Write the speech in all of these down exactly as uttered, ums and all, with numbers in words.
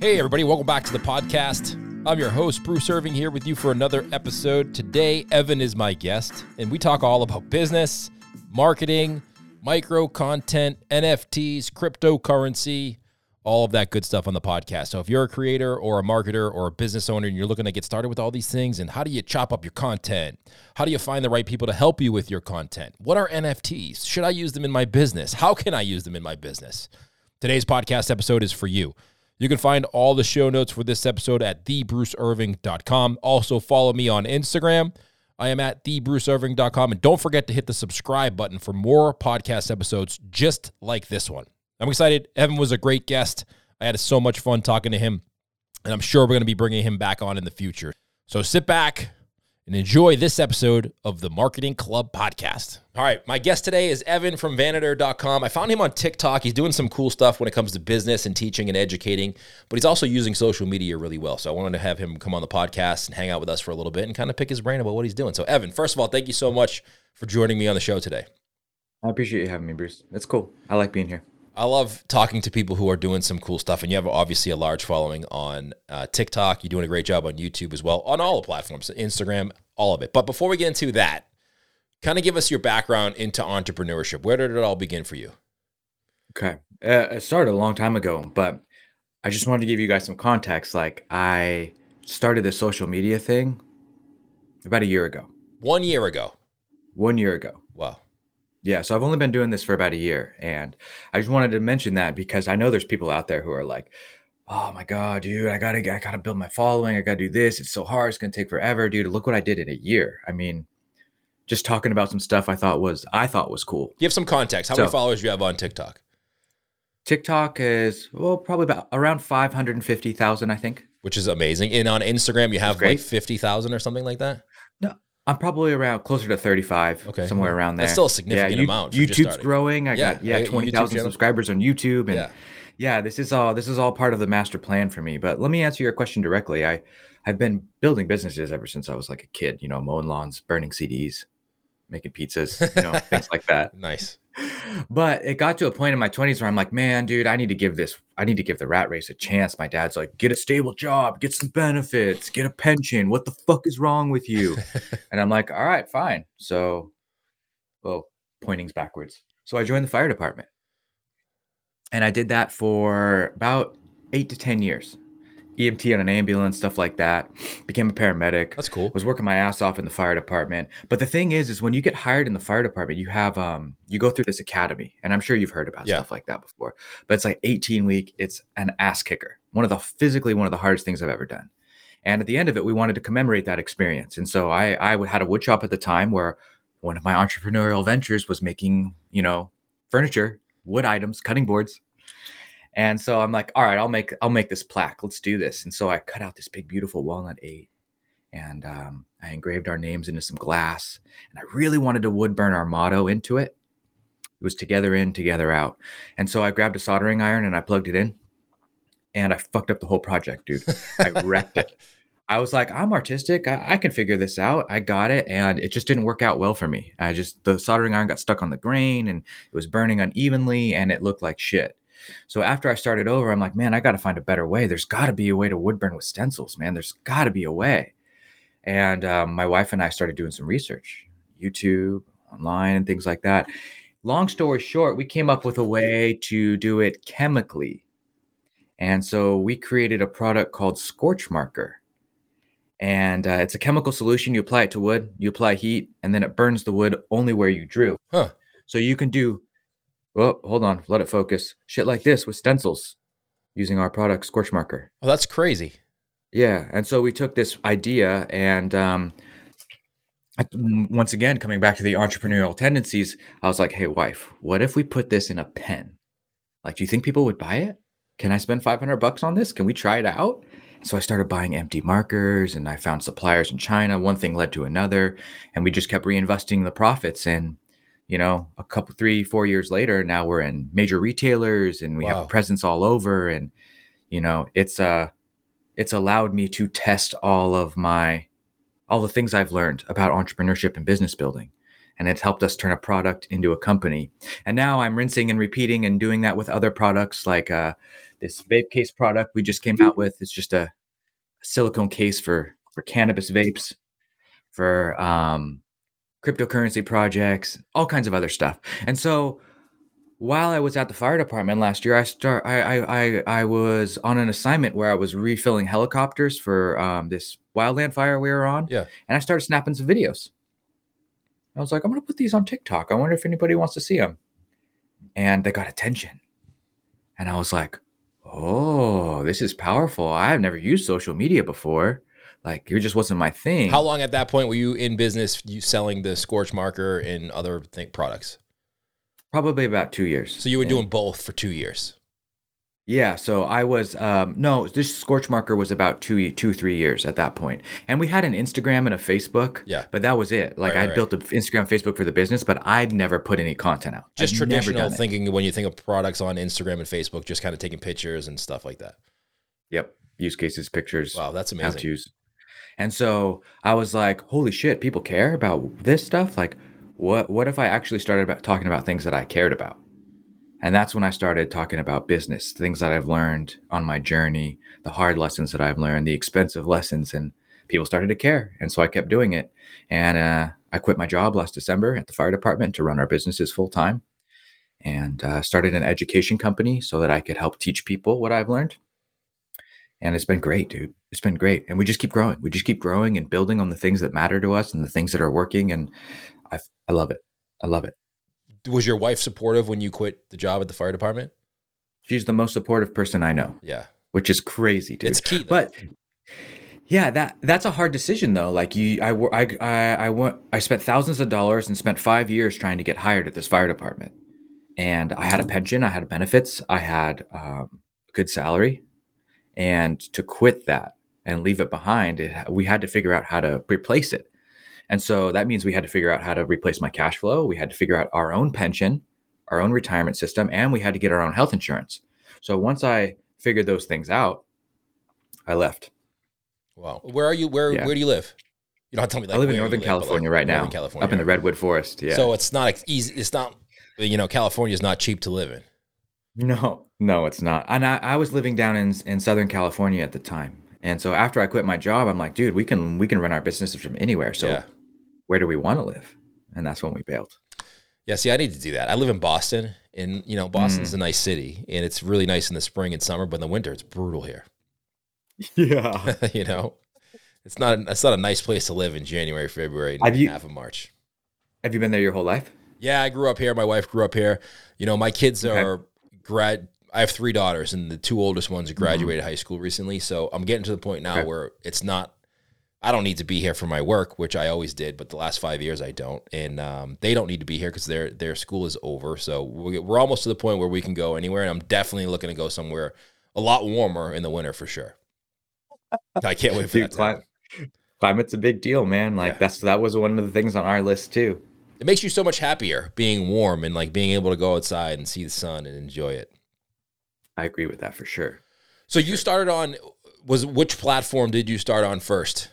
Hey everybody, welcome back to the podcast. I'm your host, Bruce Irving, here with you for another episode. Today, Evan is my guest, and we talk all about business, marketing, micro content, N F Ts, cryptocurrency, all of that good stuff on the podcast. So if you're a creator or a marketer or a business owner and you're looking to get started with all these things, and how do you chop up your content? How do you find the right people to help you with your content? What are N F Ts? Should I use them in my business? How can I use them in my business? Today's podcast episode is for you. You can find all the show notes for this episode at the bruce irving dot com. Also, follow me on Instagram. I am at the bruce irving dot com. And don't forget to hit the subscribe button for more podcast episodes just like this one. I'm excited. Evan was a great guest. I had so much fun talking to him, and I'm sure we're going to be bringing him back on in the future. So sit back and enjoy this episode of the Marketing Club podcast. All right, my guest today is Evan from Vanator dot com. I found him on TikTok. He's doing some cool stuff when it comes to business and teaching and educating, but he's also using social media really well. So I wanted to have him come on the podcast and hang out with us for a little bit and kind of pick his brain about what he's doing. So Evan, first of all, thank you so much for joining me on the show today. I appreciate you having me, Bruce. That's cool. I like being here. I love talking to people who are doing some cool stuff, and you have obviously a large following on uh, TikTok. You're doing a great job on YouTube as well, on all the platforms, Instagram, all of it. But before we get into that, kind of give us your background into entrepreneurship. Where did it all begin for you? Okay. Uh, it started a long time ago, but I just wanted to give you guys some context. Like, I started this social media thing about a year ago. One year ago? One year ago. Wow. Yeah, so I've only been doing this for about a year, and I just wanted to mention that because I know there's people out there who are like, "Oh my God, dude, I gotta, I gotta build my following. I gotta do this. It's so hard. It's gonna take forever, dude. Look what I did in a year." I mean, just talking about some stuff I thought was, I thought was cool. Give some context. How So- many followers do you have on TikTok? TikTok is well, probably about around five hundred fifty thousand, I think. Which is amazing. And on Instagram, you have great. like fifty thousand or something like that? No, I'm probably around closer to thirty-five, Okay. somewhere around there. That's still a significant you- amount for just YouTube's starting. growing. I Yeah, got I yeah, got a YouTube twenty thousand channel. subscribers on YouTube, and Yeah. yeah. this is all this is all part of the master plan for me. But let me answer your question directly. I I've been building businesses ever since I was like a kid. You know, mowing lawns, burning C Ds, making pizzas, you know, things like that. Nice. But it got to a point in my twenties where I'm like, man, dude, I need to give this, I need to give the rat race a chance. My dad's like, get a stable job, get some benefits, get a pension. What the fuck is wrong with you? And I'm like, all right, fine. So, well, pointing's backwards. So I joined the fire department. And I did that for about eight to ten years. E M T on an ambulance, stuff like that. Became a paramedic. That's cool. Was working my ass off in the fire department. But the thing is, is when you get hired in the fire department, you have um you go through this academy, and I'm sure you've heard about Yeah. stuff like that before. But it's like eighteen week. It's an ass kicker. One of the physically one of the hardest things I've ever done. And at the end of it, we wanted to commemorate that experience. And so I I had a wood shop at the time where one of my entrepreneurial ventures was making, you know, furniture, wood items, cutting boards. And so I'm like, all right, I'll make I'll make this plaque. Let's do this. And so I cut out this big, beautiful walnut eight, and um, I engraved our names into some glass. And I really wanted to wood burn our motto into it. It was together in, together out. And so I grabbed a soldering iron and I plugged it in, and I fucked up the whole project, dude. I wrecked it. I was like, I'm artistic. I, I can figure this out. I got it. And it just didn't work out well for me. I just, the soldering iron got stuck on the grain, and it was burning unevenly, and it looked like shit. So after I started over, I'm like, man, I got to find a better way. There's got to be a way to wood burn with stencils, man. There's got to be a way. And um, my wife and I started doing some research, YouTube, online, and things like that. Long story short, we came up with a way to do it chemically. And so we created a product called Scorch Marker. And uh, it's a chemical solution. You apply it to wood, you apply heat, and then it burns the wood only where you drew. Huh. So you can do Well, hold on. Let it focus. Shit like this with stencils using our product, Scorch Marker. Oh, that's crazy. Yeah. And so we took this idea and um, I- once again, coming back to the entrepreneurial tendencies, I was like, hey, wife, what if we put this in a pen? Like, do you think people would buy it? Can I spend five hundred bucks on this? Can we try it out? So I started buying empty markers, and I found suppliers in China. One thing led to another, and we just kept reinvesting the profits. And you know, a couple, three, four years later, now we're in major retailers, and we have Wow. a presence all over. And, you know, it's, uh, it's allowed me to test all of my, all the things I've learned about entrepreneurship and business building. and it's helped us turn a product into a company. And now I'm rinsing and repeating and doing that with other products like uh, this vape case product we just came out with. It's just a silicone case for, for cannabis vapes, for um, cryptocurrency projects, all kinds of other stuff. And so while I was at the fire department last year, I start I I I, I was on an assignment where I was refilling helicopters for um, this wildland fire we were on. Yeah. And I started snapping some videos. I was like, I'm going to put these on TikTok. I wonder if anybody wants to see them. And they got attention. And I was like, oh, this is powerful. I've never used social media before. Like, it just wasn't my thing. How long at that point were you in business, you selling the Scorch Marker and other th- products? Probably about two years. So you were doing both for two years. Yeah. So I was, um, no, this Scorch Marker was about two, two, three years at that point. And we had an Instagram and a Facebook. Yeah. But that was it. Like Right, I right, built an Instagram, Facebook for the business, but I'd never put any content out. Just I'd never traditional done it. thinking when you think of products on Instagram and Facebook, just kind of taking pictures and stuff like that. Yep. Use cases, pictures. Wow, that's How amazing. to's. And so I was like, holy shit, people care about this stuff. Like what, what if I actually started about talking about things that I cared about? And that's when I started talking about business, things that I've learned on my journey, the hard lessons that I've learned, the expensive lessons, and people started to care. And so I kept doing it. And uh, I quit my job last December at the fire department to run our businesses full time, and uh, started an education company so that I could help teach people what I've learned. And it's been great, dude. It's been great. And we just keep growing. We just keep growing and building on the things that matter to us and the things that are working. And I I love it. I love it. Was your wife supportive when you quit the job at the fire department? She's the most supportive person I know, Yeah. which is crazy, dude. It's key, though. But yeah, that that's a hard decision though. Like you, I, wo- I, I, I went, I spent thousands of dollars and spent five years trying to get hired at this fire department. And I had a pension, I had benefits, I had um, a good salary. And to quit that and leave it behind, it, we had to figure out how to replace it. And so that means we had to figure out how to replace my cash flow. We had to figure out our own pension, our own retirement system, and we had to get our own health insurance. So once I figured those things out, I left. Wow. Where are you? Where Yeah. Where do you live? You don't have to tell me. Like, I live in where you Northern live, but, like, California right now, Northern California, up in the right? Redwood Forest. Yeah. So it's not like easy. It's not, you know, California is not cheap to live in. No, no, it's not. And I, I was living down in in Southern California at the time. And so after I quit my job, I'm like, dude, we can we can run our businesses from anywhere. So Yeah. where do we want to live? And that's when we bailed. Yeah, see, I need to do that. I live in Boston, and, you know, Boston's Mm. a nice city, and it's really nice in the spring and summer, but in the winter, it's brutal here. Yeah. You know? It's not, it's not a nice place to live in January, February, and Have you- half of March. Have you been there your whole life? Yeah, I grew up here. My wife grew up here. You know, my kids Okay. are grad. I have three daughters, and the two oldest ones graduated high school recently. So I'm getting to the point now Okay. where it's not, I don't need to be here for my work, which I always did, but the last five years I don't. And um, they don't need to be here because their their school is over. So we- we're almost to the point where we can go anywhere. And I'm definitely looking to go somewhere a lot warmer in the winter for sure. I can't wait for Dude, that. to happen. cli- climate's a big deal, man. Like Yeah. that's that was one of the things on our list too. It makes you so much happier being warm and like being able to go outside and see the sun and enjoy it. I agree with that for sure. So you started on, was which platform did you start on first?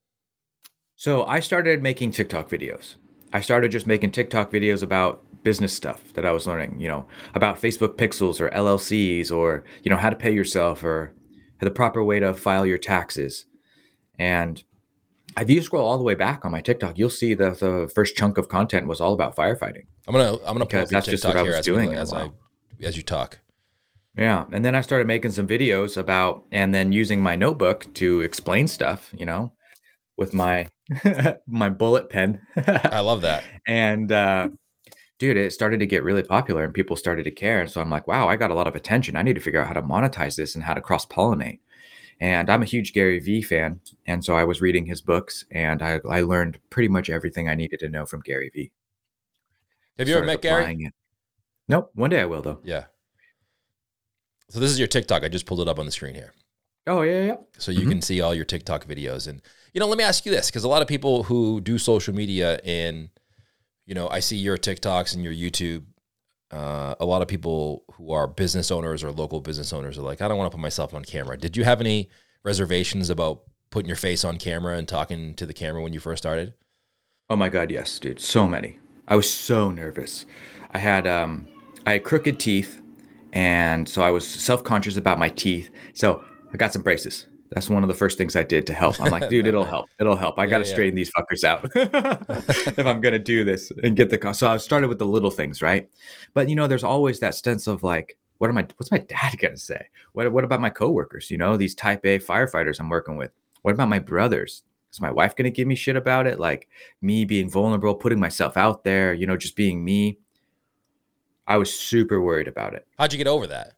So I started making TikTok videos. I started just making TikTok videos about business stuff that I was learning, you know, about Facebook pixels or L L Cs or, you know, how to pay yourself or the proper way to file your taxes. And if you scroll all the way back on my TikTok, you'll see that the first chunk of content was all about firefighting. I'm gonna I'm gonna pull Because up your that's just TikTok what I here was as, doing we, in a as I while. as you talk. Yeah. And then I started making some videos about, and then using my notebook to explain stuff, you know, with my, my bullet pen. I love that. And, uh, dude, it started to get really popular and people started to care. And so I'm like, wow, I got a lot of attention. I need to figure out how to monetize this and how to cross pollinate. And I'm a huge Gary Vee fan. And so I was reading his books and I, I learned pretty much everything I needed to know from Gary Vee. Have you ever Started met Gary? applying it. Nope. One day I will though. Yeah. So this is your TikTok. I just pulled it up on the screen here. Oh yeah, yeah. So you Mhm. can see all your TikTok videos. And, you know, let me ask you this, because a lot of people who do social media and, you know, I see your TikToks and your YouTube. Uh, a lot of people who are business owners or local business owners are like, I don't want to put myself on camera. Did you have any reservations about putting your face on camera and talking to the camera when you first started? Oh my God, yes, dude. So many. I was so nervous. I had um I had crooked teeth, and so I was self-conscious about my teeth. So I got some braces. That's one of the first things I did to help. I'm like, dude, it'll help. It'll help. I got Yeah, to yeah. straighten these fuckers out if I'm gonna do this and get the cost. So I started with the little things, right? But you know, there's always that sense of like, what am I? What's my dad gonna say? What What about my coworkers? You know, these Type A firefighters I'm working with. What about my brothers? Is my wife gonna give me shit about it? Like me being vulnerable, putting myself out there. You know, just being me. I was super worried about it. How'd you get over that?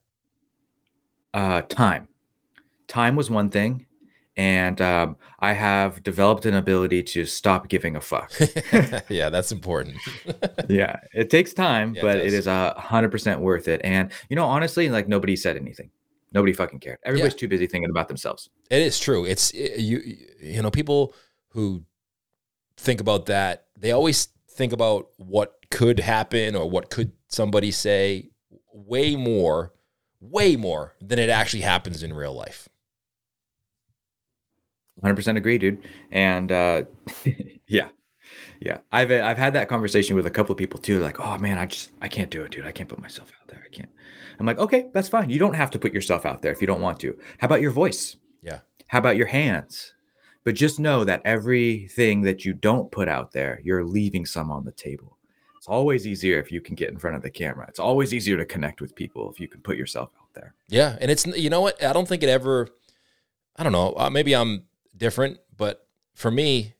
Uh, time. Time was one thing, and um, I have developed an ability to stop giving a fuck. Yeah, that's important. Yeah, it takes time, Yeah, it but it does. is a hundred percent worth it. And you know, honestly, like nobody said anything. Nobody fucking cared. Everybody's too busy thinking about themselves. It is true. It's it- you you know, people who think about that, they always think about what could happen or what could somebody say way more, way more than it actually happens in real life. one hundred percent agree, dude. And uh, yeah, yeah, I've I've had that conversation with a couple of people too. Like, oh man, I just I can't do it, dude. I can't put myself out there. I can't. I'm like, okay, that's fine. You don't have to put yourself out there if you don't want to. How about your voice? Yeah. How about your hands? But just know that everything that you don't put out there, you're leaving some on the table. It's always easier if you can get in front of the camera. It's always easier to connect with people if you can put yourself out there. Yeah. And it's, you know what? I don't think it ever, I don't know, uh, maybe I'm different, but for me,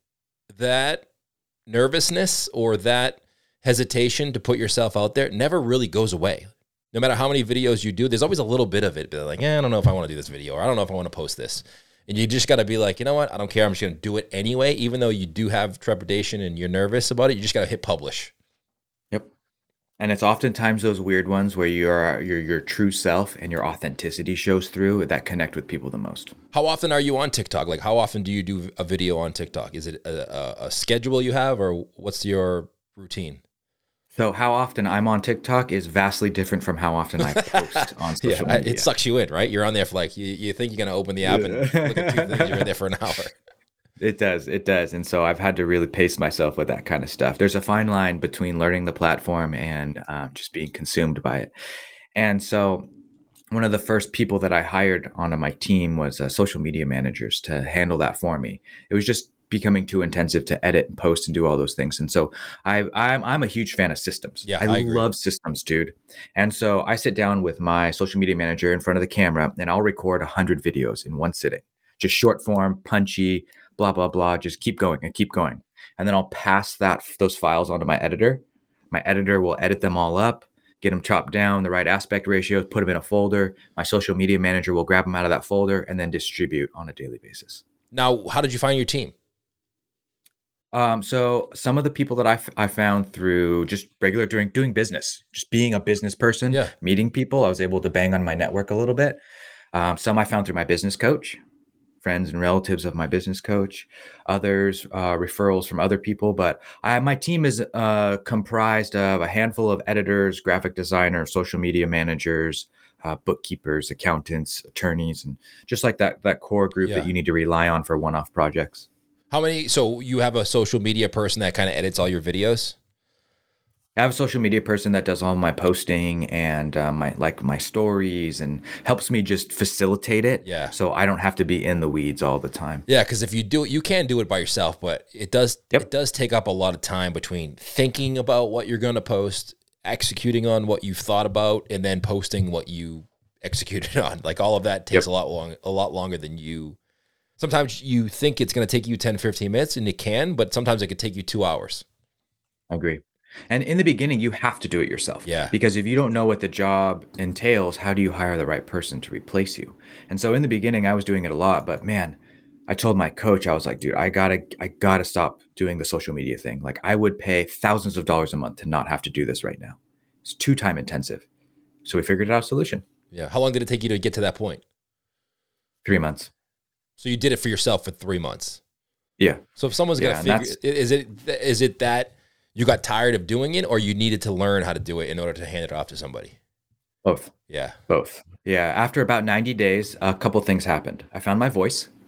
that nervousness or that hesitation to put yourself out there never really goes away. No matter how many videos you do, there's always a little bit of it. But like, yeah, I don't know if I want to do this video, or I don't know if I want to post this. And you just got to be like, you know what? I don't care. I'm just going to do it anyway. Even though you do have trepidation and you're nervous about it, you just got to hit publish. Yep. And it's oftentimes those weird ones where your your your true self and your authenticity shows through that connect with people the most. How often are you on TikTok? Like, how often do you do a video on TikTok? Is it a, a, a schedule you have, or what's your routine? So how often I'm on TikTok is vastly different from how often I post on social Yeah, media. it sucks you in, right? You're on there for like, you, you think you're going to open the app and look at two things. You're in there for an hour. It does. It does. And so I've had to really pace myself with that kind of stuff. There's a fine line between learning the platform and uh, just being consumed by it. And so one of the first people that I hired onto my team was uh, social media managers to handle that for me. It was just becoming too intensive to edit and post and do all those things. And so I, I'm, I'm a huge fan of systems. Yeah, I, I agree. love systems, dude. And so I sit down with my social media manager in front of the camera and I'll record one hundred videos in one sitting. Just short form, punchy, blah, blah, blah. Just keep going and keep going. And then I'll pass that those files onto my editor. My editor will edit them all up, get them chopped down, the right aspect ratios, put them in a folder. My social media manager will grab them out of that folder and then distribute on a daily basis. Now, how did you find your team? Um, so some of the people that I, f- I found through just regular doing doing business, just being a business person, Yeah. meeting people, I was able to bang on my network a little bit. Um, some I found through my business coach, friends and relatives of my business coach, others uh, referrals from other people. But I, my team is uh, comprised of a handful of editors, graphic designers, social media managers, uh, bookkeepers, accountants, attorneys, and just like that that core group Yeah. that you need to rely on for one-off projects. How many? So you have a social media person that kind of edits all your videos? I have a social media person that does all my posting and uh, my like my stories and helps me just facilitate it. Yeah. So I don't have to be in the weeds all the time. Yeah, because if you do it, you can do it by yourself, but it does Yep. it does take up a lot of time between thinking about what you're going to post, executing on what you've thought about, and then posting what you executed on. Like all of that takes Yep. a lot long, a lot longer than you. Sometimes you think it's going to take you ten, fifteen minutes, and it can, but sometimes it could take you two hours. I agree. And in the beginning, you have to do it yourself. Yeah. Because if you don't know what the job entails, how do you hire the right person to replace you? And so in the beginning, I was doing it a lot, but man, I told my coach, I was like, dude, I gotta, I gotta stop doing the social media thing. Like I would pay thousands of dollars a month to not have to do this right now. It's too time intensive. So we figured out a solution. Yeah. How long did it take you to get to that point? Three months. So you did it for yourself for three months. Yeah. So if someone's Yeah, going and to figure, is it is it that you got tired of doing it, or you needed to learn how to do it in order to hand it off to somebody? Both. Yeah. Both. Yeah. After about ninety days, a couple things happened. I found my voice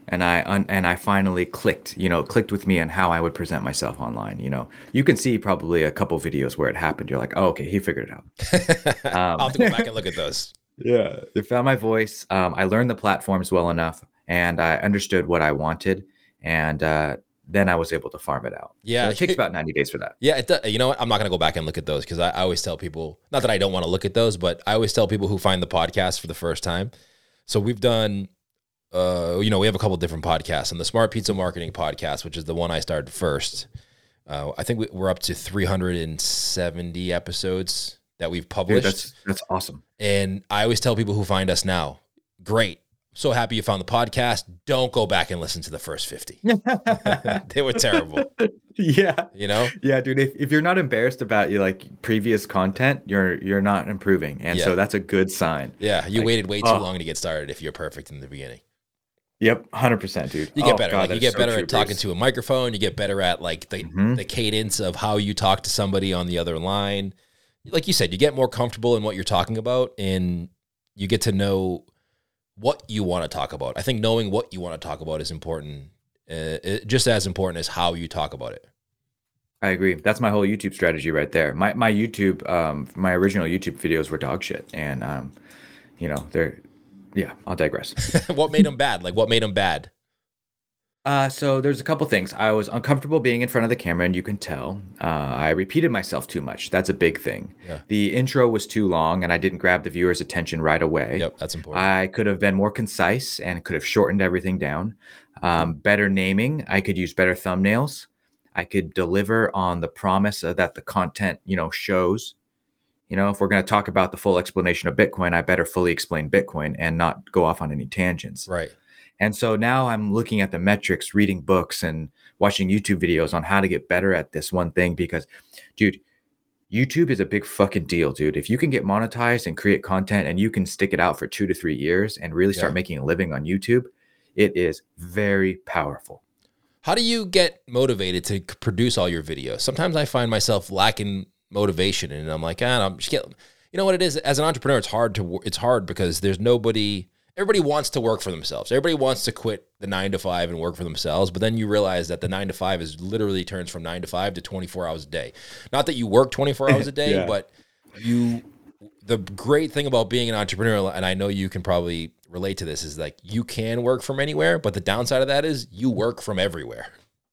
and I un, and I finally clicked, you know, clicked with me on how I would present myself online. You know, you can see probably a couple videos where it happened. You're like, oh, okay, he figured it out. I'll Um, have to go back and look at those. yeah, I found my voice. Um, I learned the platforms well enough, and I understood what I wanted, and uh, then I was able to farm it out. So Yeah. it takes about ninety days for that. Yeah, it does. You know what? I'm not going to go back and look at those because I, I always tell people, not that I don't want to look at those, but I always tell people who find the podcast for the first time. So we've done, uh, you know, we have a couple different podcasts, and the Smart Pizza Marketing Podcast, which is the one I started first. Uh, I think we, we're up to three hundred seventy episodes that we've published. Dude, that's that's awesome. And I always tell people who find us now, great. So happy you found the podcast. Don't go back and listen to the first fifty. They were terrible. Yeah. You know? Yeah, dude. If, if you're not embarrassed about your like previous content, you're you're not improving. And Yeah. so that's a good sign. Yeah. You Like, waited way too oh. long to get started if you're perfect in the beginning. Yep, one hundred percent, dude. You get Oh, better. God, like that you is get so better true, at talking Bruce. to a microphone. You get better at like the, Mhm. the cadence of how you talk to somebody on the other line. Like you said, you get more comfortable in what you're talking about, and you get to know what you want to talk about. I think knowing what you want to talk about is important, uh, it- just as important as how you talk about it. I agree. That's my whole YouTube strategy right there. My my YouTube, um, my original YouTube videos were dog shit, and um, you know, they're, yeah. I'll digress. What made them bad? Like what made them bad? Uh, so there's a couple things. I was uncomfortable being in front of the camera, and you can tell. Uh, I repeated myself too much. That's a big thing. Yeah. The intro was too long, and I didn't grab the viewer's attention right away. Yep, that's important. I could have been more concise and could have shortened everything down. Um, better naming. I could use better thumbnails. I could deliver on the promise uh, that the content, you know, shows. You know, if we're going to talk about the full explanation of Bitcoin, I better fully explain Bitcoin and not go off on any tangents. Right. And so now I'm looking at the metrics, reading books, and watching YouTube videos on how to get better at this one thing because, dude, YouTube is a big fucking deal, dude. If you can get monetized and create content and you can stick it out for two to three years and really start Yeah. making a living on YouTube, it is very powerful. How do you get motivated to c- produce all your videos? Sometimes I find myself lacking motivation, and I'm like, ah, I'm just getting, you know what it is? As an entrepreneur, it's hard to, wo- it's hard because there's nobody, everybody wants to work for themselves. Everybody wants to quit the nine to five and work for themselves. But then you realize that the nine to five is literally turns from nine to five to twenty-four hours a day. Not that you work twenty-four hours a day, Yeah. but you, the great thing about being an entrepreneur, and I know you can probably relate to this, is like you can work from anywhere, but the downside of that is you work from everywhere.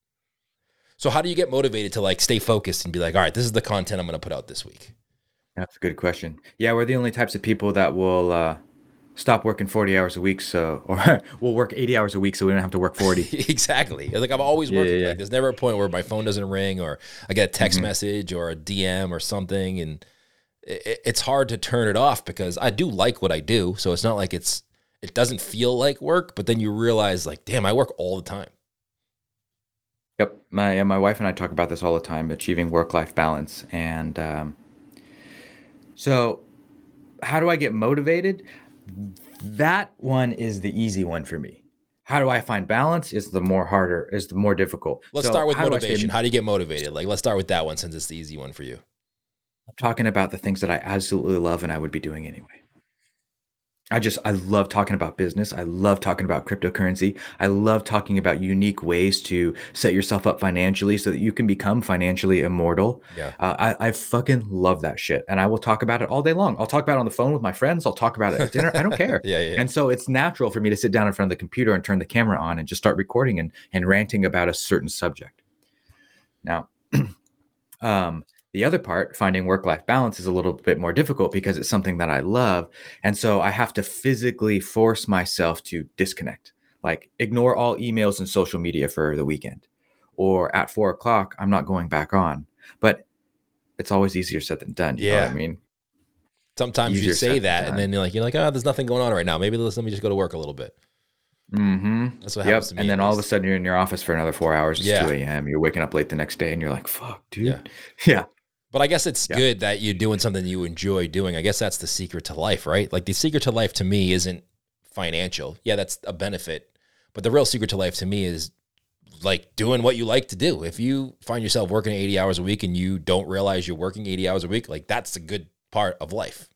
So how do you get motivated to like stay focused and be like, all right, this is the content I'm going to put out this week? That's a good question. Yeah, we're the only types of people that will uh, stop working forty hours a week. So, or we'll work eighty hours a week so we don't have to work forty. Exactly. Like I'm always Yeah, working. yeah, yeah. Like there's never a point where my phone doesn't ring or I get a text Mhm. message or a D M or something. And it, it's hard to turn it off because I do like what I do. So it's not like it's, it doesn't feel like work, but then you realize like, damn, I work all the time. Yep. My yeah, my wife and I talk about this all the time, achieving work-life balance. And um, so how do I get motivated? That one is the easy one for me. How do I find balance is the more harder, is the more difficult. Let's So start with how do I stay- motivation. How do you get motivated? Like, let's start with that one since it's the easy one for you. I'm talking about the things that I absolutely love and I would be doing anyway. I just, I love talking about business. I love talking about cryptocurrency. I love talking about unique ways to set yourself up financially so that you can become financially immortal. Yeah. Uh, I, I fucking love that shit. And I will talk about it all day long. I'll talk about it on the phone with my friends. I'll talk about it at dinner. I don't care. Yeah, yeah, yeah. And so it's natural for me to sit down in front of the computer and turn the camera on and just start recording and, and ranting about a certain subject. Now, um, the other part, finding work-life balance, is a little bit more difficult because it's something that I love. And so I have to physically force myself to disconnect, like ignore all emails and social media for the weekend. Or at four o'clock, I'm not going back on. But it's always easier said than done. You know what Yeah. I mean? Sometimes you Easier say said that than and then you're like, you're like, oh, there's nothing going on right now. Maybe let's, let me just go to work a little bit. Mm-hmm. That's what Yep. happens to me. And then at all of a least. sudden you're in your office for another four hours. It's Yeah. two a.m. You're waking up late the next day and you're like, fuck, dude. Yeah. Yeah. But I guess it's Yeah. good that you're doing something you enjoy doing. I guess that's the secret to life, right? Like the secret to life to me isn't financial. Yeah, that's a benefit. But the real secret to life to me is like doing what you like to do. If you find yourself working eighty hours a week and you don't realize you're working eighty hours a week, like that's a good part of life.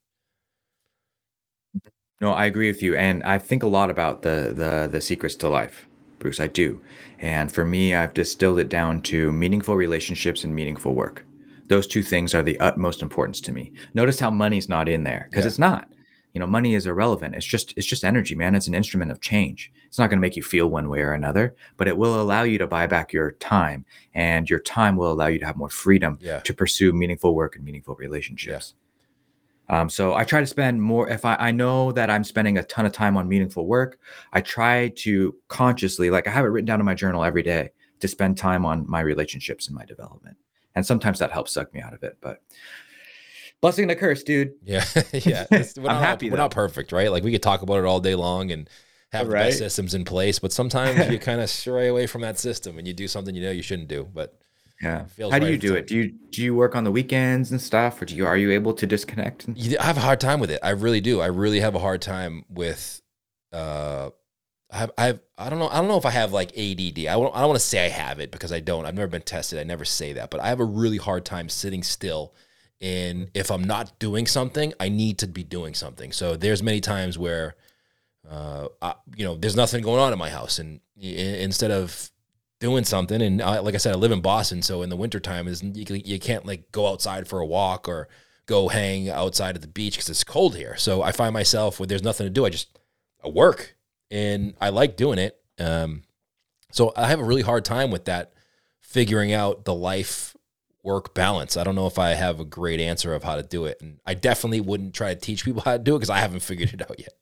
No, I agree with you. And I think a lot about the the the secrets to life. Bruce. I do. And for me, I've distilled it down to meaningful relationships and meaningful work. Those two things are the utmost importance to me. Notice how money's not in there, because Yeah. it's not. You know, money is irrelevant. It's just it's just energy, man. It's an instrument of change. It's not going to make you feel one way or another, but it will allow you to buy back your time, and your time will allow you to have more freedom Yeah. to pursue meaningful work and meaningful relationships. Um, so I try to spend more. If I, I know that I'm spending a ton of time on meaningful work, I try to consciously, like I have it written down in my journal every day, to spend time on my relationships and my development. And sometimes that helps suck me out of it, but blessing and a curse, dude. Yeah. Yeah. It's, we're I'm not, happy, We're though. not perfect, right? Like we could talk about it all day long and have the Right. best systems in place, but sometimes you kind of stray away from that system and you do something you know you shouldn't do. But Yeah. feels How do right you at the do time. it? Do you do you work on the weekends and stuff, or do you are you able to disconnect? And- You- I have a hard time with it. I really do. I really have a hard time with. Uh, I have. I have. I don't know. I don't know if I have like A D D. I don't. I don't want to say I have it because I don't. I've never been tested. I never say that. But I have a really hard time sitting still. And if I'm not doing something, I need to be doing something. So there's many times where, uh, I, you know, there's nothing going on in my house, and i- instead of doing something, and I, like I said, I live in Boston, so in the wintertime, is you, can- you can't like go outside for a walk or go hang outside at the beach because it's cold here. So I find myself when there's nothing to do, I just I work, and I like doing it. Um, so I have a really hard time with that, figuring out the life work balance. I don't know if I have a great answer of how to do it, and I definitely wouldn't try to teach people how to do it because I haven't figured it out yet.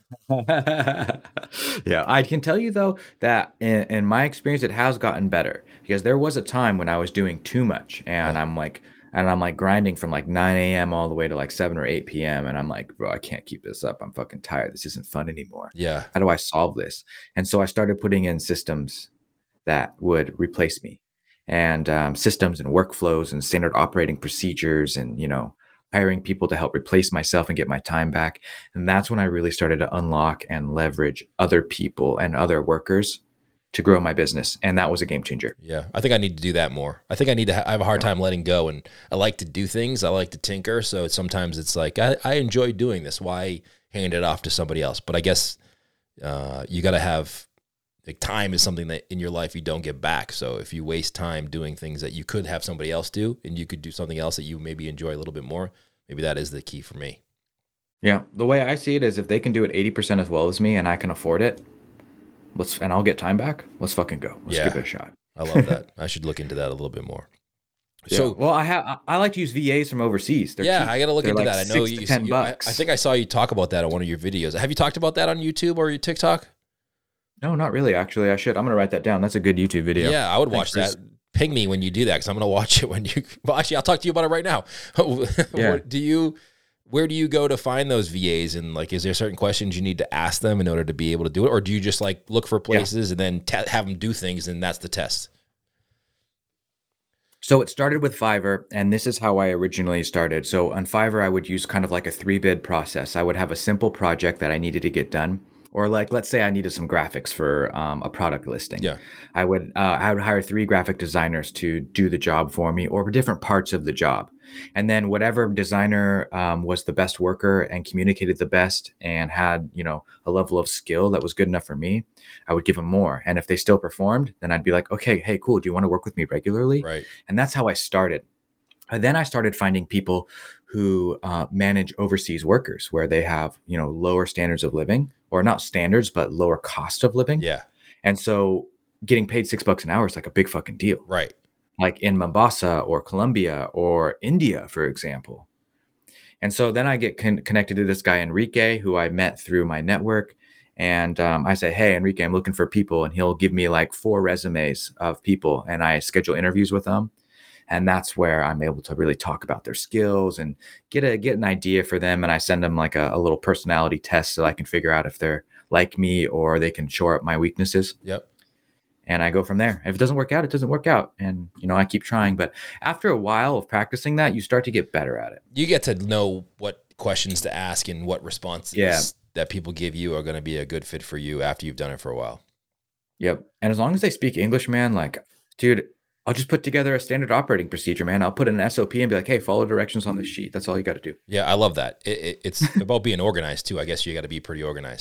Yeah, I can tell you though that in, in my experience, it has gotten better, because there was a time when I was doing too much, and Yeah. I'm like, and I'm like grinding from like nine a m all the way to like seven or eight p m. And I'm like, bro, I can't keep this up. I'm fucking tired. This isn't fun anymore. Yeah, How do I solve this? And so I started putting in systems that would replace me, and um, systems and workflows and standard operating procedures, and, you know, hiring people to help replace myself and get my time back. And that's when I really started to unlock and leverage other people and other workers to grow my business. And that was a game changer. yeah. I think I need to do that more. I think I need to. Ha- I have a hard time letting go, and I like to do things. I like to tinker. So sometimes it's like I, I enjoy doing this. Why hand it off to somebody else? But I guess uh, you got to have like time is something that in your life you don't get back. So if you waste time doing things that you could have somebody else do, and you could do something else that you maybe enjoy a little bit more, maybe that is the key for me. Yeah. The way I see it is, if they can do it eighty percent as well as me and I can afford it, let's, and I'll get time back, let's fucking go. Let's Yeah. give it a shot. I love that. I should look into that a little bit more. So, So well, I have, I I like to use V As from overseas. They're yeah, cheap. I got to look They're into like that. I know six to you, ten you- I, bucks. I think I saw you talk about that on one of your videos. Have you talked about that on YouTube or your TikTok? No, not really. Actually, I should. I'm gonna write that down. That's a good YouTube video. Yeah, I would watch Thanks, that. Ping me when you do that because I'm going to watch it when you. Well, actually, I'll talk to you about it right now. Yeah. What, do you? Where do you go to find those V As? And like, is there certain questions you need to ask them in order to be able to do it, or do you just like look for places and then te- have them do things, and that's the test? So it started with Fiverr, and this is how I originally started. So on Fiverr, I would use kind of like a three bid process. I would have a simple project that I needed to get done, or like, let's say I needed some graphics for um, a product listing. Yeah. I would uh, I would hire three graphic designers to do the job for me, or different parts of the job. And then whatever designer um, was the best worker and communicated the best and had, you know, a level of skill that was good enough for me, I would give them more. And if they still performed, then I'd be like, okay, hey, cool. Do you want to work with me regularly? Right. And that's how I started. And then I started finding people who uh, manage overseas workers, where they have, you know, lower standards of living, or not standards, but lower cost of living. Yeah. And so getting paid six bucks an hour is like a big fucking deal. Right. Like in Mombasa or Colombia or India, for example. And so then I get con- connected to this guy, Enrique, who I met through my network. And um, I say, hey, Enrique, I'm looking for people. And he'll give me like four resumes of people, and I schedule interviews with them. And that's where I'm able to really talk about their skills and get a get an idea for them. And I send them like a, a little personality test so I can figure out if they're like me or they can shore up my weaknesses. Yep. And I go from there. If it doesn't work out, it doesn't work out. And, you know, I keep trying. But after a while of practicing that, you start to get better at it. You get to know what questions to ask and what responses Yeah. that people give you are going to be a good fit for you after you've done it for a while. Yep. And as long as they speak English, man, like, dude, I'll just put together a standard operating procedure, man. I'll put in an S O P and be like, hey, follow directions on this sheet. That's all you got to do. Yeah, I love that. It, it, it's about being organized too. I guess you got to be pretty organized.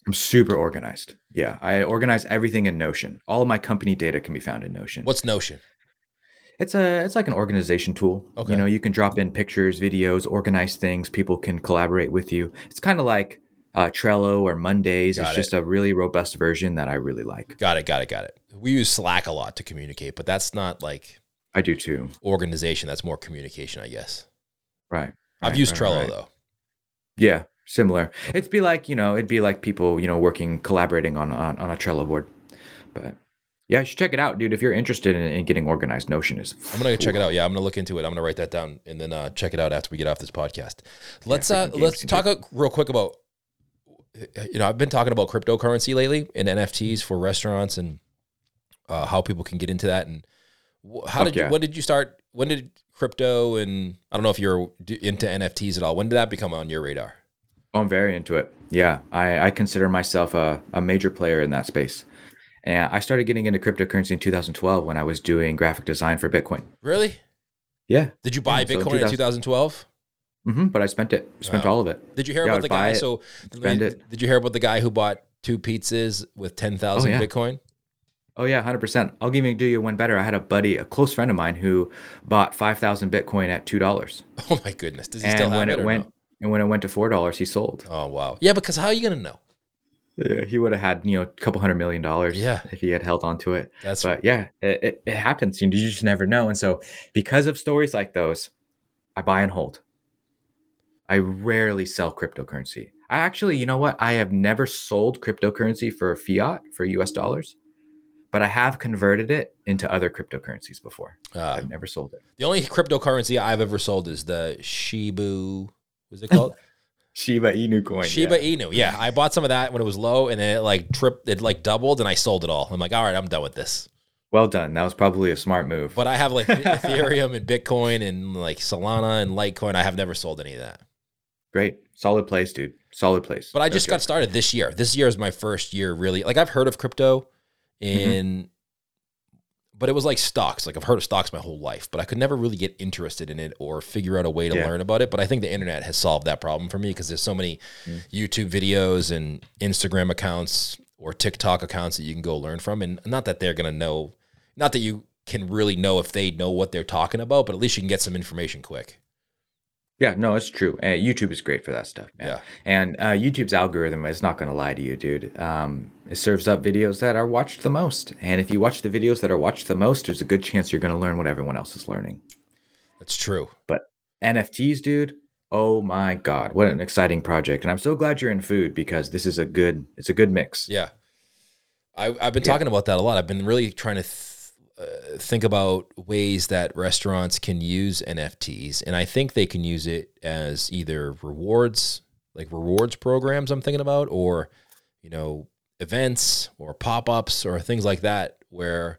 I'm super organized. Yeah, I organize everything in Notion. All of my company data can be found in Notion. What's Notion? It's a it's like an organization tool. You Okay. know, you can drop in pictures, videos, organize things. People can collaborate with you. It's kind of like uh, Trello or Mondays. It's Got it. just a really robust version that I really like. Got it. Got it. Got it. We use Slack a lot to communicate, but that's not like I do too. organization. That's more communication, I guess. Right. I've right, used right, Trello right. though. Yeah, similar. It'd be like, you know, it'd be like people, you know, working, collaborating on on, on a Trello board. But yeah, you should check it out, dude. If you're interested in, in getting organized, Notion is. I'm gonna check Ooh, it out. Yeah, I'm gonna look into it. I'm gonna write that down and then uh, check it out after we get off this podcast. Let's uh, freaking game let's changer. talk a, real quick about. You know, I've been talking about cryptocurrency lately and N F Ts for restaurants and uh, how people can get into that. And wh- how Fuck did you? yeah. When did you start? When did crypto and I don't know if you're d- into N F Ts at all. When did that become on your radar? Oh, I'm very into it. Yeah, I, I consider myself a, a major player in that space. And I started getting into cryptocurrency in two thousand twelve when I was doing graphic design for Bitcoin. Really? Yeah. Did you buy Yeah, so in Bitcoin in two thousand twelve? hmm But I spent it, spent Wow. all of it. Did you hear Yeah, about I'd the buy guy? it, So, spend it. did you hear about the guy who bought two pizzas with ten thousand Oh, yeah. Bitcoin? Oh yeah, one hundred percent. I'll even do you one better. I had a buddy, a close friend of mine, who bought five thousand Bitcoin at two dollars. Oh my goodness! Does he still And have when it, it or went, no? and when it went to four dollars, he sold. Oh wow! Yeah, because how are you gonna know? Yeah, he would have had, you know, a couple hundred million dollars Yeah. if he had held on to it. That's But yeah, it, it, it happens. You just never know. And so because of stories like those, I buy and hold. I rarely sell cryptocurrency. I actually, you know what? I have never sold cryptocurrency for fiat, for U S dollars, but I have converted it into other cryptocurrencies before. uh, I've never sold it. the only cryptocurrency I've ever sold is the Shibu. What's it called? Shiba Inu coin. Shiba yeah. Inu. Yeah, I bought some of that when it was low, and then it like tripped. It like doubled, and I sold it all. I'm like, all right, I'm done with this. Well done. That was probably a smart move. But I have like Ethereum and Bitcoin and like Solana and Litecoin. I have never sold any of that. Great. Solid place, dude. Solid place. But I No just joke. got started this year. This year is my first year really. Like I've heard of crypto in but it was like stocks. Like I've heard of stocks my whole life, but I could never really get interested in it or figure out a way to Yeah. learn about it. But I think the internet has solved that problem for me because there's so many Mm. YouTube videos and Instagram accounts or TikTok accounts that you can go learn from. And not that they're going to know, not that you can really know if they know what they're talking about, but at least you can get some information quick. Yeah, no, it's true. And YouTube is great for that stuff, man. Yeah. And uh, YouTube's algorithm is not going to lie to you, dude. Um, it serves up videos that are watched the most. And if you watch the videos that are watched the most, there's a good chance you're going to learn what everyone else is learning. That's true. But N F Ts, dude, oh my God, what an exciting project. And I'm so glad you're in food because this is a good, it's a good mix. Yeah. I, I've been Yeah. talking about that a lot. I've been really trying to th- uh, think about ways that restaurants can use N F Ts. And I think they can use it as either rewards, like rewards programs I'm thinking about, or, you know, events or pop-ups or things like that where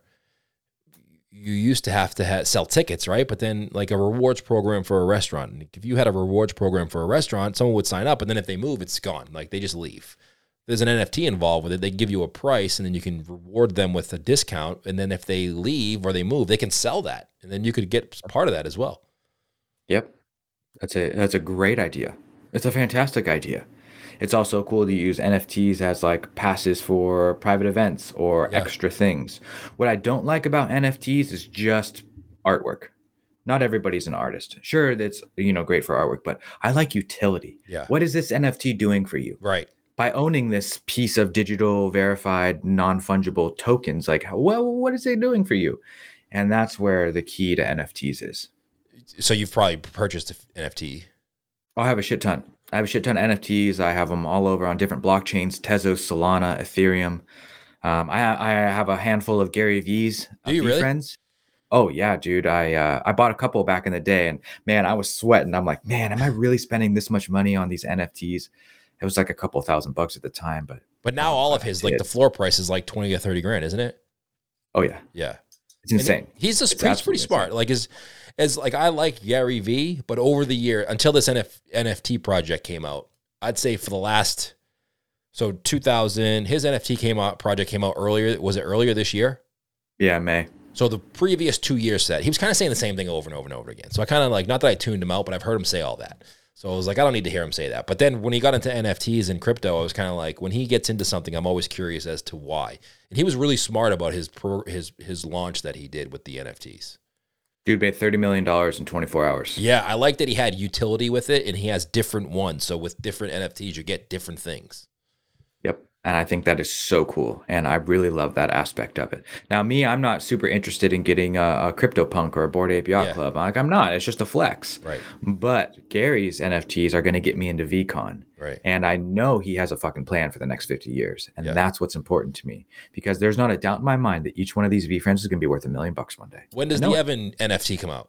you used to have to ha- sell tickets, right? But then like a rewards program for a restaurant. If you had a rewards program for a restaurant, someone would sign up and then if they move, it's gone. Like they just leave. There's an N F T involved with it. They give you a price and then you can reward them with a discount. And then if they leave or they move, they can sell that. And then you could get part of that as well. Yep. That's a that's a great idea. It's a fantastic idea. It's also cool to use N F Ts as like passes for private events or Yeah. extra things. What I don't like about N F Ts is just artwork. Not everybody's an artist. Sure, that's, you know, great for artwork, but I like utility. Yeah. What is this N F T doing for you? Right. By owning this piece of digital verified non-fungible tokens, like, well, what is it doing for you? And that's where the key to N F Ts is. So you've probably purchased an N F T. I have a shit ton. I have a shit ton of N F Ts. I have them all over on different blockchains: Tezos, Solana, Ethereum. Um, I I have a handful of Gary V's Do you V really? friends. Oh yeah, dude. I uh, I bought a couple back in the day, and man, I was sweating. I'm like, man, am I really spending this much money on these N F Ts? It was like a couple thousand bucks at the time, but But now Oh, all of I his, like did. the floor price is like twenty or thirty grand, isn't it? oh yeah, Yeah. it's And insane. He's just It's he's pretty absolutely smart. insane. Like as as like I like Gary V, but over the year until this N F, N F T project came out, I'd say for the last so two thousand his N F T came out project came out earlier. Was it earlier this year? Yeah, May. So the previous two years set, he was kind of saying the same thing over and over and over again. So I kind of like not that I tuned him out, but I've heard him say all that. So I was like, I don't need to hear him say that. But then when he got into N F Ts and crypto, I was kind of like, when he gets into something, I'm always curious as to why. And he was really smart about his pro, his his launch that he did with the N F Ts. Dude made thirty million dollars in twenty-four hours. Yeah, I like that he had utility with it, and he has different ones. So with different N F Ts, you get different things. Yep. And I think that is so cool. And I really love that aspect of it. Now, me, I'm not super interested in getting a, a CryptoPunk or a Bored Ape Yacht Yeah. Club. Like, I'm not. It's just a flex. Right. But Gary's N F Ts are going to get me into VCon. Right. And I know he has a fucking plan for the next fifty years. And Yeah. that's what's important to me. Because there's not a doubt in my mind that each one of these VFriends is going to be worth a million bucks one day. When does I know the it. Evan N F T come out?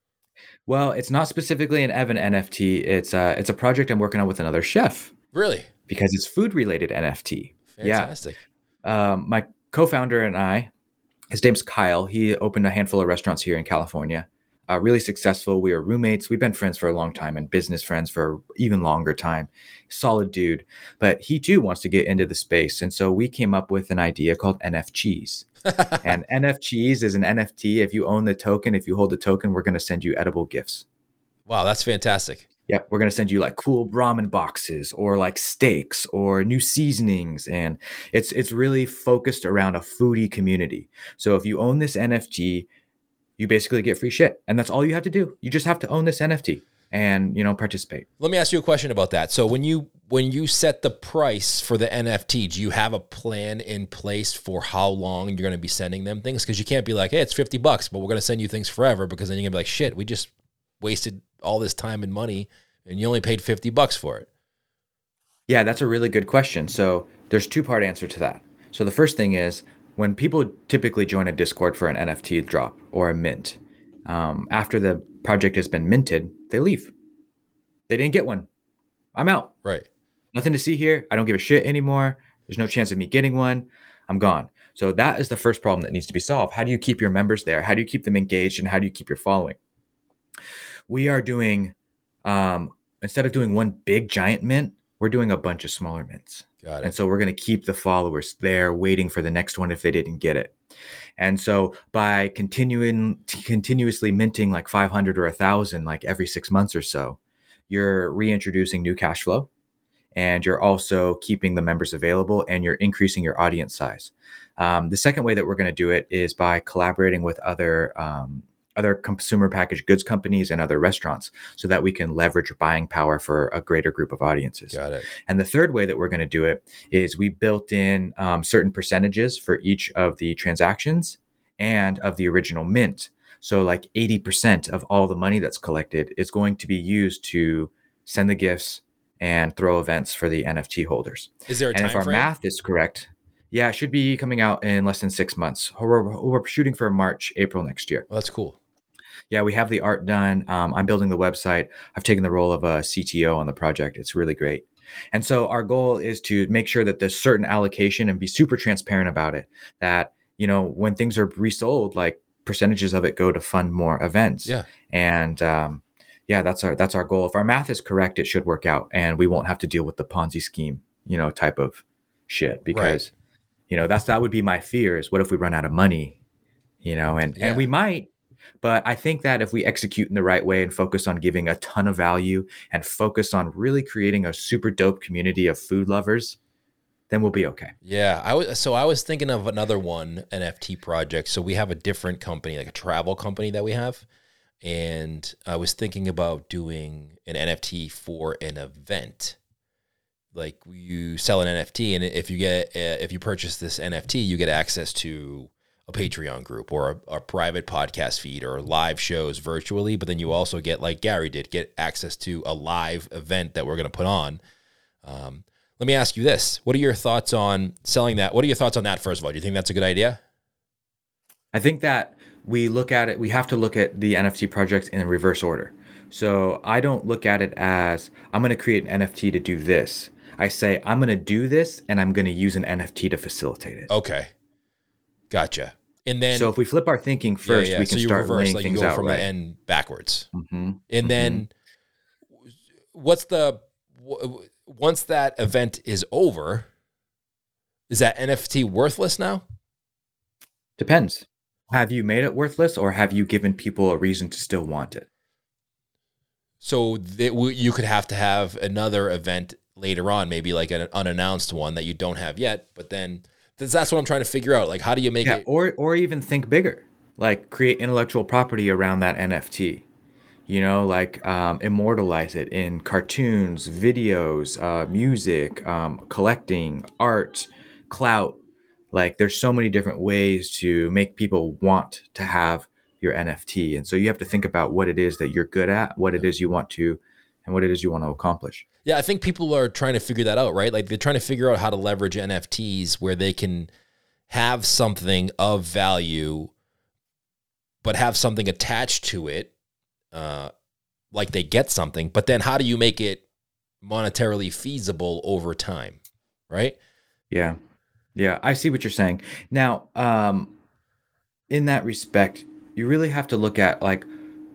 Well, it's not specifically an Evan N F T. It's a, it's a project I'm working on with another chef. Really? Because it's food-related N F T. Fantastic. Yeah. Um, my co-founder and I, his name's Kyle. He opened a handful of restaurants here in California. Uh, really successful. We were roommates. We've been friends for a long time and business friends for even longer time. Solid dude. But he too wants to get into the space. And so we came up with an idea called N F Gs. And N F Gs is an N F T. If you own the token, if you hold the token, we're going to send you edible gifts. Wow, that's fantastic. Yep, we're going to send you like cool ramen boxes or like steaks or new seasonings. And it's it's really focused around a foodie community. So if you own this N F T, you basically get free shit. And that's all you have to do. You just have to own this N F T and, you know, participate. Let me ask you a question about that. So when you when you set the price for the N F T, do you have a plan in place for how long you're going to be sending them things? Because you can't be like, hey, it's fifty bucks, but we're going to send you things forever, because then you're going to be like, shit, we just wasted all this time and money and you only paid fifty bucks for it. Yeah, that's a really good question. So there's two part answer to that. So the first thing is, when people typically join a Discord for an N F T drop or a mint, um, after the project has been minted, they leave. They didn't get one. I'm out. Right. Nothing to see here. I don't give a shit anymore. There's no chance of me getting one. I'm gone. So that is the first problem that needs to be solved. How do you keep your members there? How do you keep them engaged? And how do you keep your following? We are doing, um, instead of doing one big giant mint, we're doing a bunch of smaller mints. Got it. And so we're going to keep the followers there waiting for the next one if they didn't get it. And so by continuing continuously minting like five hundred or one thousand like every six months or so, you're reintroducing new cash flow, and you're also keeping the members available, and you're increasing your audience size. Um, the second way that we're going to do it is by collaborating with other um, other consumer packaged goods companies and other restaurants, so that we can leverage buying power for a greater group of audiences. Got it. And the third way that we're going to do it is we built in um, certain percentages for each of the transactions and of the original mint. So like eighty percent of all the money that's collected is going to be used to send the gifts and throw events for the N F T holders. Is there a And time if our frame? math is correct, yeah, it should be coming out in less than six months. We're, we're shooting for March, April next year. Well, that's cool. Yeah, we have the art done. Um, I'm building the website. I've taken the role of a C T O on the project. It's really great. And so our goal is to make sure that there's certain allocation and be super transparent about it. That, you know, when things are resold, like percentages of it go to fund more events. Yeah. And um, yeah, that's our that's our goal. If our math is correct, it should work out, and we won't have to deal with the Ponzi scheme, you know, type of shit. Because, Right. you know, that's that would be my fear is what if we run out of money, you know, and Yeah. and we might. But I think that if we execute in the right way and focus on giving a ton of value and focus on really creating a super dope community of food lovers, then we'll be okay. Yeah, I was so I was thinking of another one N F T project. So we have a different company, like a travel company that we have, and I was thinking about doing an N F T for an event. Like you sell an N F T, and if you get uh, if you purchase this N F T, you get access to a Patreon group or a, a private podcast feed or live shows virtually. But then you also get, like Gary did, get access to a live event that we're going to put on. Um, let me ask you this. What are your thoughts on selling that? What are your thoughts on that, first of all? Do you think that's a good idea? I think that we look at it, we have to look at the N F T projects in reverse order. So I don't look at it as I'm going to create an N F T to do this. I say I'm going to do this and I'm going to use an N F T to facilitate it. Okay. Gotcha. And then, so if we flip our thinking first, yeah, yeah. we can so you start reverse, laying like things you go out from right. the end backwards. Mm-hmm. And then what's the, w- once that event is over, is that N F T worthless now? Depends. Have you made it worthless, or have you given people a reason to still want it? So that w- you could have to have another event later on, maybe like an unannounced one that you don't have yet. But then that's, that's what I'm trying to figure out. Like, how do you make Yeah, it? or or even think bigger, like create intellectual property around that N F T. You know, like um, immortalize it in cartoons, videos, uh, music, um, collecting, art, clout. Like, there's so many different ways to make people want to have your N F T, and so you have to think about what it is that you're good at, what it is you want to, and what it is you want to accomplish. Yeah, I think people are trying to figure that out, right? Like they're trying to figure out how to leverage N F Ts where they can have something of value, but have something attached to it, uh, like they get something. But then how do you make it monetarily feasible over time, right? Yeah, yeah, I see what you're saying. Now, um, in that respect, you really have to look at like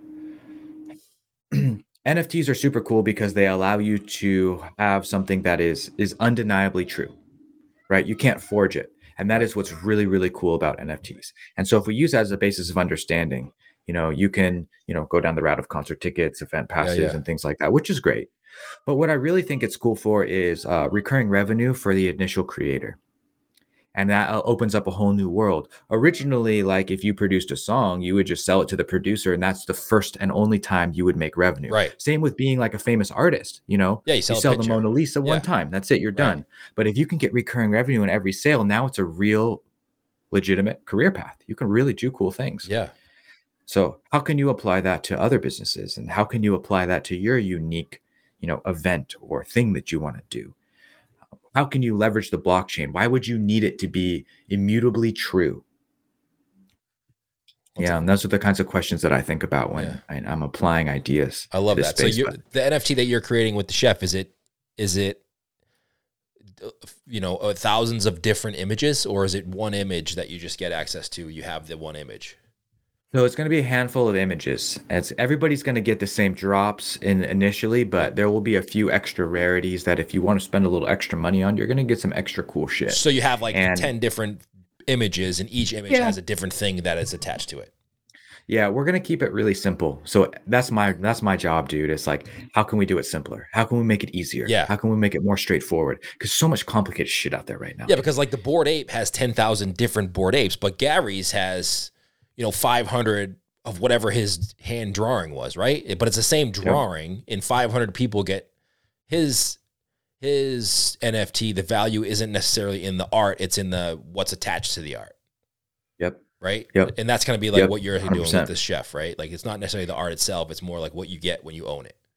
N F Ts are super cool because they allow you to have something that is is undeniably true, right? You can't forge it. And that Right. is what's really, really cool about N F Ts. And so if we use that as a basis of understanding, you know, you can, you know, go down the route of concert tickets, event Yeah, passes, yeah. and things like that, which is great. But what I really think it's cool for is uh, recurring revenue for the initial creator. And that uh, opens up a whole new world. Originally, like if you produced a song, you would just sell it to the producer, and that's the first and only time you would make revenue. Right. Same with being like a famous artist. You know, Yeah, you you sell a sell the picture. Mona Lisa one Yeah. time, that's it, you're Right. done. But if you can get recurring revenue in every sale, now it's a real legitimate career path. You can really do cool things. Yeah. So how can you apply that to other businesses, and how can you apply that to your unique, you know, event or thing that you want to do? How can you leverage the blockchain? Why would you need it to be immutably true? That's Yeah, a- and those are the kinds of questions that I think about when Yeah. I, I'm applying ideas. I love to this that. So space. you But the N F T that you're creating with the chef, is it is it uh, you know, uh, thousands of different images, or is it one image that you just get access to? You have the one image. so it's going to be a handful of images. It's everybody's going to get the same drops in initially, but there will be a few extra rarities that if you want to spend a little extra money on, you're going to get some extra cool shit. So you have like And ten different images, and each image Yeah. has a different thing that is attached to it. yeah, we're going to keep it really simple. So that's my that's my job, dude. It's like, how can we do it simpler? How can we make it easier? Yeah. How can we make it more straightforward? Because so much complicated shit out there right now. Yeah, because like the Bored Ape has ten thousand different Bored Apes, but Gary's has, you know, five hundred of whatever his hand drawing was, right? But it's the same drawing, and five hundred people get his his N F T. The value isn't necessarily in the art; it's in the what's attached to the art, Yep. right? Yep. And that's going to be like Yep. what you're doing one hundred percent. with this chef, right? Like it's not necessarily the art itself; it's more like what you get when you own it.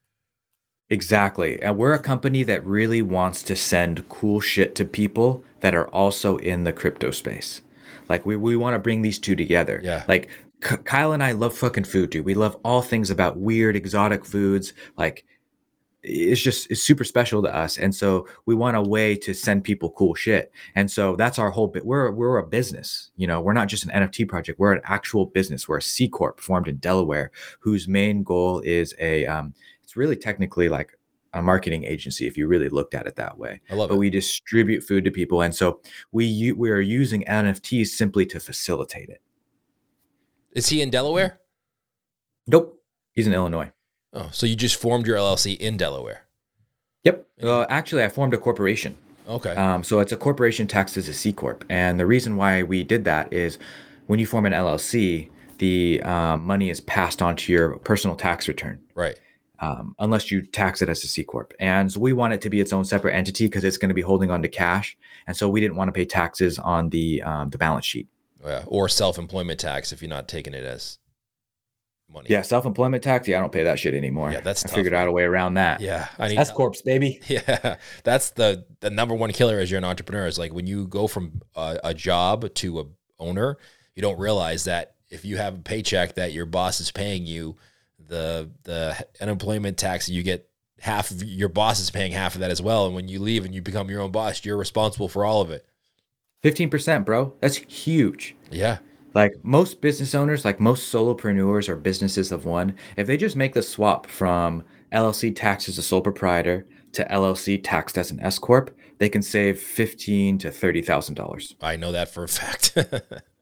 Exactly. And we're a company that really wants to send cool shit to people that are also in the crypto space. Like we, we want to bring these two together. Yeah. Like K- Kyle and I love fucking food, dude. We love all things about weird, exotic foods. Like it's just it's super special to us. And so we want a way to send people cool shit. And so that's our whole bit. We're we're a business, you know, we're not just an N F T project. We're an actual business. We're a C Corp formed in Delaware, whose main goal is a um it's really technically like a marketing agency if you really looked at it that way. I love But it. we distribute food to people. And so we u- we are using N F Ts simply to facilitate it. Is he in Delaware? Nope. He's in Illinois. Oh, so you just formed your L L C in Delaware? Yep. Uh, actually, I formed a corporation. Okay. Um, so it's a corporation taxed as a C corp, and the reason why we did that is when you form an L L C, the um, money is passed on to your personal tax return, Right. um, unless you tax it as a C corp. And so we want it to be its own separate entity because it's going to be holding on to cash, and so we didn't want to pay taxes on the um, the balance sheet. Yeah. Or self-employment tax if you're not taking it as money. Yeah, self-employment tax. Yeah, I don't pay that shit anymore. Yeah, that's I tough, figured man. out a way around that. Yeah. I need S corps, baby. Yeah. That's the the number one killer as you're an entrepreneur is like when you go from a, a job to a owner, you don't realize that if you have a paycheck that your boss is paying you, the the unemployment tax you get half of your boss is paying half of that as well. And when you leave and you become your own boss, you're responsible for all of it. fifteen percent, bro. That's huge. Yeah. Like most business owners, like most solopreneurs or businesses of one, if they just make the swap from L L C taxed as a sole proprietor to L L C taxed as an S corp, they can save fifteen to thirty thousand dollars. I know that for a fact.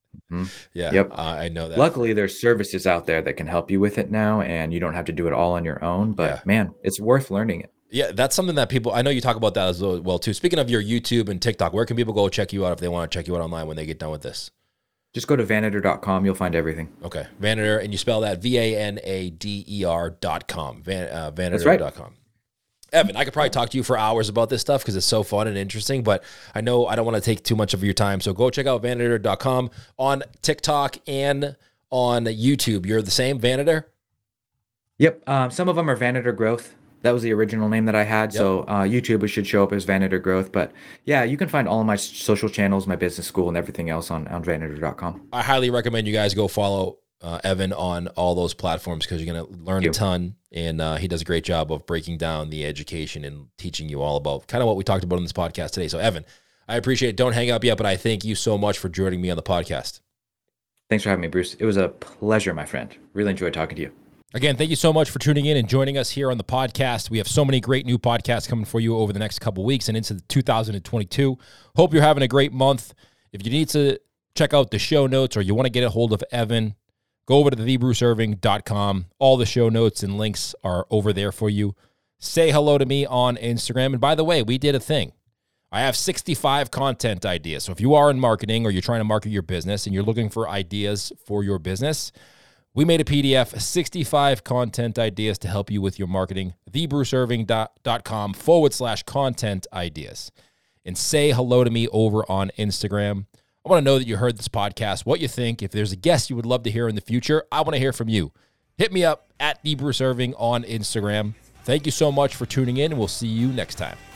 Mm-hmm. Yeah, Yep. uh, I know that. Luckily, there's services out there that can help you with it now, and you don't have to do it all on your own. But Yeah. man, it's worth learning it. Yeah, that's something that people, I know you talk about that as well too. Speaking of your YouTube and TikTok, where can people go check you out if they want to check you out online when they get done with this? Just go to vanader dot com. You'll find everything. Okay. Vanader, and you spell that V A N A D E R dot com. Van, uh, That's right. Vanader dot com. Evan, I could probably talk to you for hours about this stuff because it's so fun and interesting, but I know I don't want to take too much of your time. So go check out vanader dot com on TikTok and on YouTube. You're the same, Vanader? Yep. Um, some of them are Vanader Growth. That was the original name that I had. Yep. So uh, YouTube it should show up as Vanader Growth. But yeah, you can find all of my social channels, my business school, and everything else on, on vanader dot com. I highly recommend you guys go follow uh, Evan on all those platforms because you're going to learn a ton. And uh, he does a great job of breaking down the education and teaching you all about kind of what we talked about in this podcast today. So, Evan, I appreciate it. Don't hang up yet, but I thank you so much for joining me on the podcast. Thanks for having me, Bruce. It was a pleasure, my friend. Really enjoyed talking to you. Again, thank you so much for tuning in and joining us here on the podcast. We have so many great new podcasts coming for you over the next couple of weeks and into two thousand twenty-two. Hope you're having a great month. If you need to check out the show notes or you want to get a hold of Evan, go over to the bruce irving dot com. All the show notes and links are over there for you. Say hello to me on Instagram. And by the way, we did a thing. I have sixty-five content ideas. So if you are in marketing or you're trying to market your business and you're looking for ideas for your business, we made a P D F, sixty-five content ideas to help you with your marketing, the bruce irving dot com forward slash content ideas. And say hello to me over on Instagram. I want to know that you heard this podcast, what you think. If there's a guest you would love to hear in the future, I want to hear from you. Hit me up at the Bruce Irving on Instagram. Thank you so much for tuning in, and we'll see you next time.